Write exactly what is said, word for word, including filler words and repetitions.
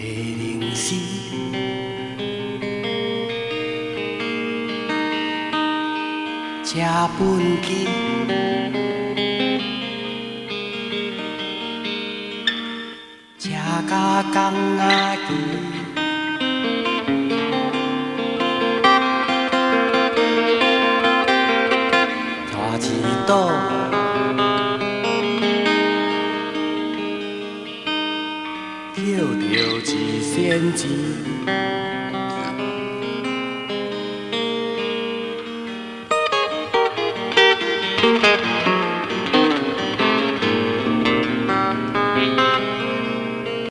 零四，车本机，车甲江仔去，带一岛。 捡着一仙钱，